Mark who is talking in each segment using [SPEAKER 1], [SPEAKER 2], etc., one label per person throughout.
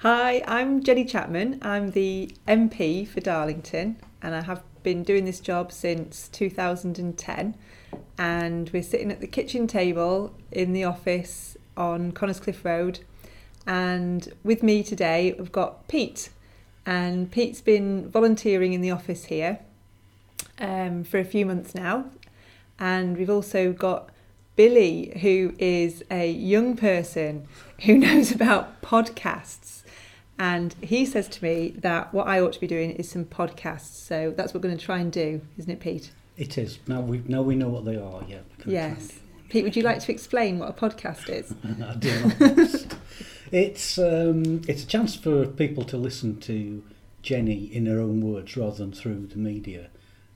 [SPEAKER 1] Hi, I'm Jenny Chapman. I'm the MP for Darlington and I have been doing this job since 2010, and we're sitting at the kitchen table in the office on Connerscliff Road, and with me today we've got Pete, and Pete's been volunteering in the office here for a few months now, and we've also got Billy, who is a young person who knows about podcasts. And he says to me that what I ought to be doing is some podcasts. So that's what we're going to try and do, isn't it, Pete?
[SPEAKER 2] It is. Now we know what they are, yeah.
[SPEAKER 1] Yes. Pete, would you like to explain what a podcast is?
[SPEAKER 2] I do. It's a chance for people to listen to Jenny in her own words rather than through the media.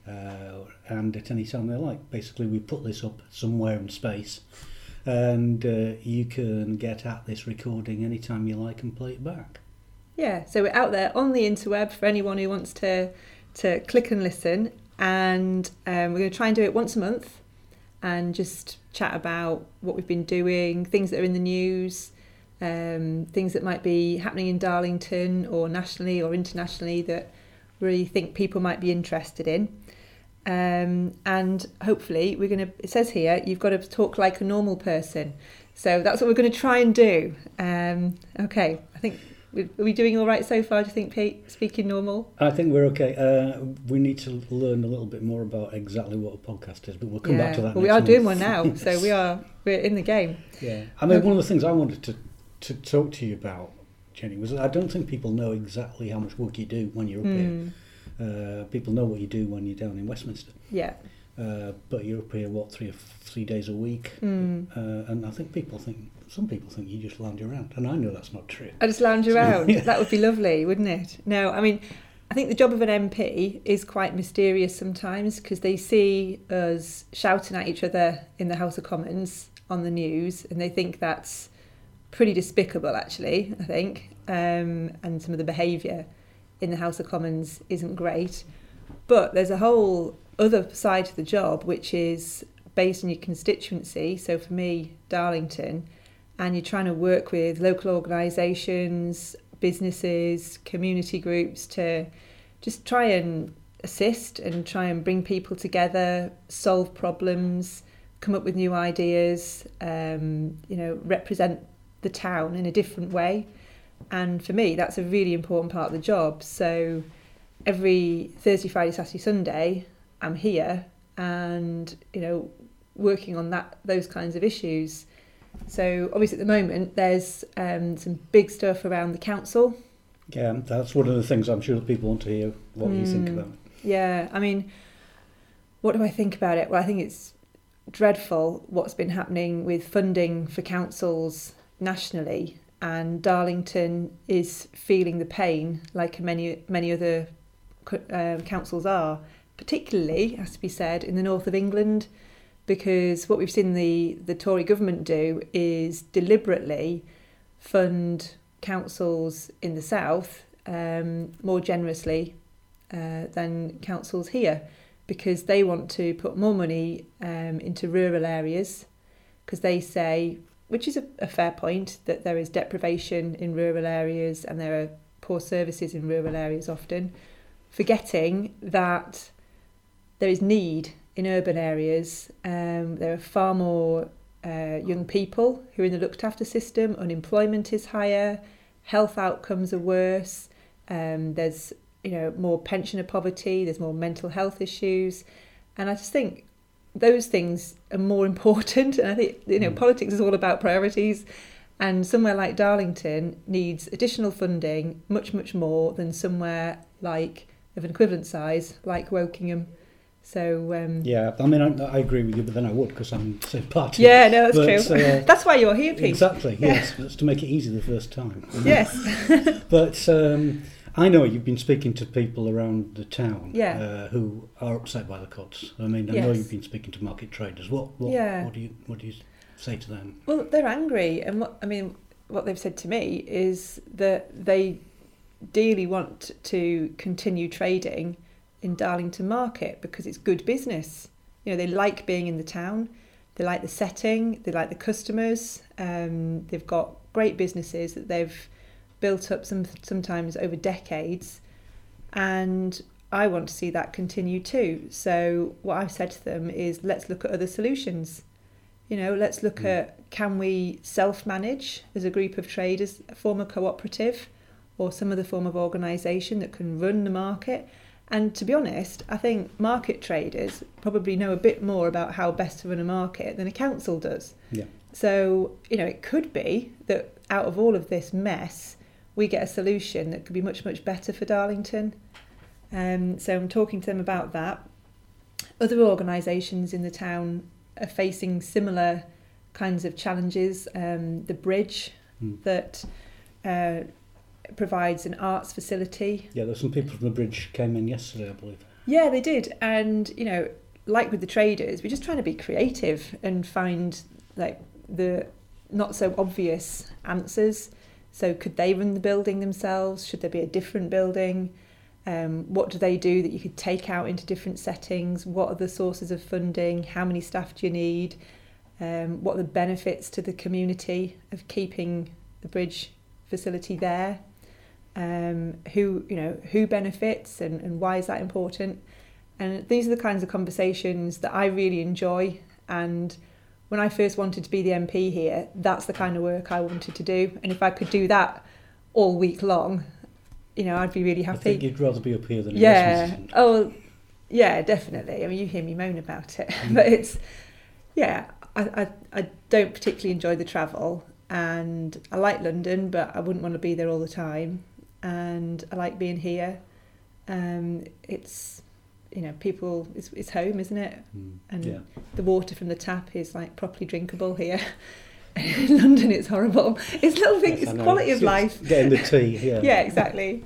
[SPEAKER 2] And at any time they like. Basically, we put this up somewhere in space, and you can get at this recording anytime you like and play it back.
[SPEAKER 1] Yeah, so we're out there on the interweb for anyone who wants to click and listen, and we're going to try and do it once a month and just chat about what we've been doing, things that are in the news, things that might be happening in Darlington or nationally or internationally that we really think people might be interested in. And hopefully it says here, you've got to talk like a normal person. So that's what we're going to try and do. Okay, I think... Are we doing all right so far, do you think, Pete, speaking normal?
[SPEAKER 2] I think we're okay. We need to learn a little bit more about exactly what a podcast is, but we'll come back to that next month.
[SPEAKER 1] We are doing one now, so we're in the game.
[SPEAKER 2] Yeah. I mean, one of the things I wanted to talk to you about, Jenny, was that I don't think people know exactly how much work you do when you're up here. People know what you do when you're down in Westminster.
[SPEAKER 1] Yeah.
[SPEAKER 2] But you're up here, 3 days a week? And I think some people think you just lounge around, and I know that's not true.
[SPEAKER 1] I just lounge around. Yeah. That would be lovely, wouldn't it? No, I mean, I think the job of an MP is quite mysterious sometimes because they see us shouting at each other in the House of Commons on the news, and they think that's pretty despicable, actually, I think. And some of the behaviour in the House of Commons isn't great. But there's a whole other side to the job, which is based on your constituency. So for me, Darlington, and you're trying to work with local organisations, businesses, community groups to just try and assist and try and bring people together, solve problems, come up with new ideas, represent the town in a different way. And for me, that's a really important part of the job. So every Thursday, Friday, Saturday, Sunday, I'm here and, working on those kinds of issues. So obviously at the moment there's some big stuff around the council.
[SPEAKER 2] Yeah, that's one of the things I'm sure that people want to hear what you think about.
[SPEAKER 1] Yeah, I mean, what do I think about it? Well, I think it's dreadful what's been happening with funding for councils nationally, and Darlington is feeling the pain like many other councils are, particularly, has to be said, in the north of England. Because what we've seen the Tory government do is deliberately fund councils in the south more generously than councils here, because they want to put more money into rural areas, because they say, which is a fair point, that there is deprivation in rural areas and there are poor services in rural areas often, forgetting that there is need in urban areas. There are far more young people who are in the looked after system, unemployment is higher, health outcomes are worse, there's more pensioner poverty, there's more mental health issues, and I just think those things are more important. And I think politics is all about priorities, and somewhere like Darlington needs additional funding much more than somewhere like of an equivalent size like Wokingham. So
[SPEAKER 2] yeah, I mean, I agree with you, but then I would, because I'm the same party.
[SPEAKER 1] Yeah, no, that's true. That's why you're here, Pete.
[SPEAKER 2] Exactly, yes. That's to make it easy the first time.
[SPEAKER 1] Yes.
[SPEAKER 2] But I know you've been speaking to people around the town who are upset by the cuts. I mean, I know you've been speaking to market traders. What do you say to them?
[SPEAKER 1] Well, they're angry, and what they've said to me is that they dearly want to continue trading in Darlington Market because it's good business. They like being in the town, they like the setting, they like the customers. They've got great businesses that they've built up sometimes over decades, and I want to see that continue too. So what I've said to them is, let's look at other solutions. Let's look at, can we self-manage as a group of traders, form a cooperative or some other form of organisation that can run the market? And to be honest, I think market traders probably know a bit more about how best to run a market than a council does.
[SPEAKER 2] Yeah.
[SPEAKER 1] So, it could be that out of all of this mess, we get a solution that could be much, much better for Darlington. So I'm talking to them about that. Other organisations in the town are facing similar kinds of challenges. The bridge that provides an arts facility.
[SPEAKER 2] Yeah, there's some people from the bridge came in yesterday, I believe.
[SPEAKER 1] Yeah, they did. And, like with the traders, we're just trying to be creative and find like the not so obvious answers. So could they run the building themselves? Should there be a different building? What do they do that you could take out into different settings? What are the sources of funding? How many staff do you need? What are the benefits to the community of keeping the bridge facility there? Who benefits and why is that important? And these are the kinds of conversations that I really enjoy. And when I first wanted to be the MP here, that's the kind of work I wanted to do. And if I could do that all week long, I'd be really happy.
[SPEAKER 2] I think you'd rather be up here than in
[SPEAKER 1] Westminster. Oh, yeah, definitely. I mean, you hear me moan about it, but I don't particularly enjoy the travel, and I like London, but I wouldn't want to be there all the time. And I like being here. It's people. It's home, isn't it? And the water from the tap is like properly drinkable here. In London, it's horrible. It's little things. It's quality of life.
[SPEAKER 2] Getting the tea. Yeah.
[SPEAKER 1] Yeah, exactly.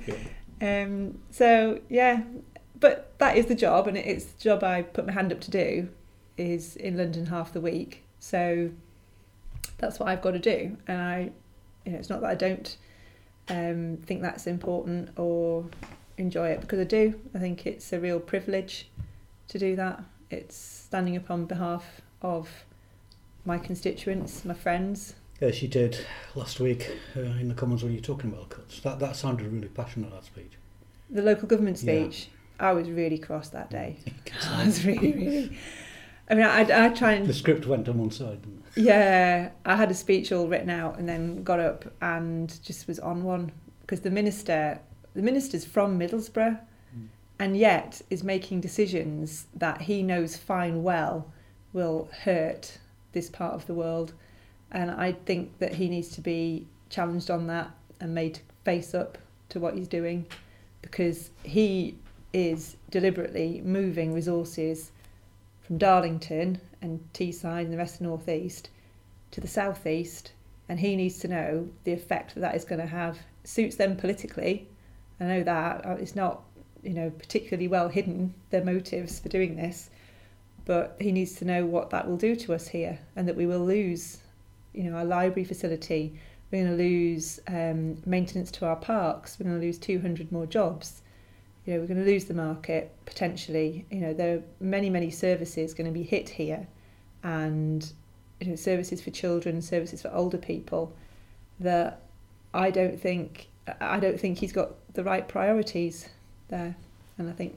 [SPEAKER 1] So but that is the job, and it's the job I put my hand up to do. Is in London half the week, so that's what I've got to do. And it's not that I don't think that's important or enjoy it, because I do. I think it's a real privilege to do that. It's standing up on behalf of my constituents, my friends.
[SPEAKER 2] Yes, you did last week in the Commons when you were talking about cuts. That sounded really passionate, that speech.
[SPEAKER 1] The local government speech, yeah. I was really cross that day. I was really... I mean, I try and...
[SPEAKER 2] The script went on one side, didn't it?
[SPEAKER 1] Yeah, I had a speech all written out and then got up and just was on one. Because the minister's from Middlesbrough and yet is making decisions that he knows fine well will hurt this part of the world. And I think that he needs to be challenged on that and made to face up to what he's doing, because he is deliberately moving resources from Darlington and Teesside and the rest of the North East to the South East, and he needs to know the effect that is going to have. It suits them politically. I know that. It's not, particularly well hidden, their motives for doing this, but he needs to know what that will do to us here, and that we will lose, our library facility. We're going to lose maintenance to our parks. We're going to lose 200 more jobs. We're going to lose the market potentially. There are many, many services going to be hit here, and services for children, services for older people, that I don't think he's got the right priorities there. And I think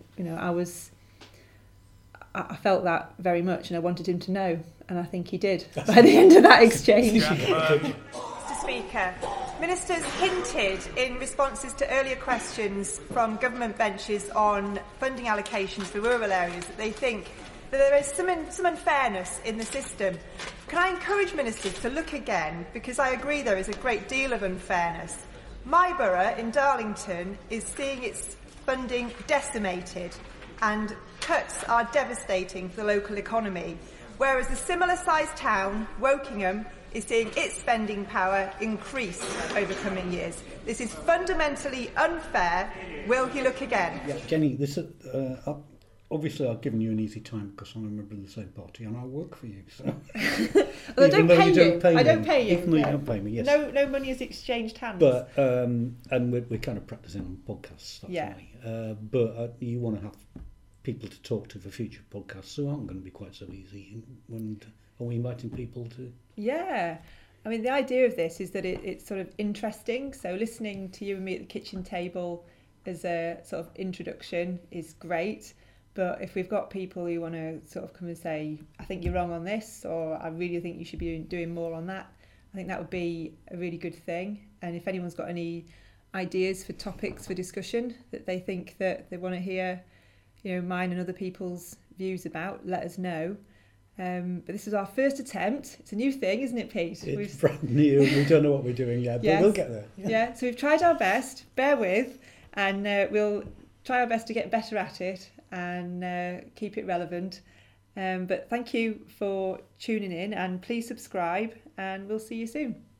[SPEAKER 1] I felt that very much, and I wanted him to know, and I think he did by the end of that exchange.
[SPEAKER 3] Mr. Speaker, Ministers hinted in responses to earlier questions from government benches on funding allocations for rural areas that they think that there is some unfairness in the system. Can I encourage ministers to look again, because I agree there is a great deal of unfairness. My borough in Darlington is seeing its funding decimated, and cuts are devastating for the local economy, whereas a similar-sized town, Wokingham, is seeing its spending power increase over coming years. This is fundamentally unfair. Will he look again?
[SPEAKER 2] Yeah, Jenny, this obviously I've given you an easy time because I'm a member of the same party and I work for you. So.
[SPEAKER 1] Well, I don't pay you. I don't pay you.
[SPEAKER 2] Even though you don't pay me, yes.
[SPEAKER 1] No money is exchanged hands.
[SPEAKER 2] But and we're kind of practicing on podcasts. That's
[SPEAKER 1] yeah.
[SPEAKER 2] But you want to have people to talk to for future podcasts, so aren't going to be quite so easy. Are we inviting people to?
[SPEAKER 1] Yeah. I mean, the idea of this is that it's sort of interesting. So listening to you and me at the kitchen table as a sort of introduction is great. But if we've got people who want to sort of come and say, I think you're wrong on this, or I really think you should be doing more on that, I think that would be a really good thing. And if anyone's got any ideas for topics for discussion that they think that they want to hear, mine and other people's views about, let us know. But this is our first attempt. It's a new thing, isn't it, Pete?
[SPEAKER 2] It's brand new. We don't know what we're doing yet, but
[SPEAKER 1] yes.
[SPEAKER 2] We'll get there.
[SPEAKER 1] Yeah, so we've tried our best. Bear with, and we'll try our best to get better at it and keep it relevant. But thank you for tuning in, and please subscribe, and we'll see you soon.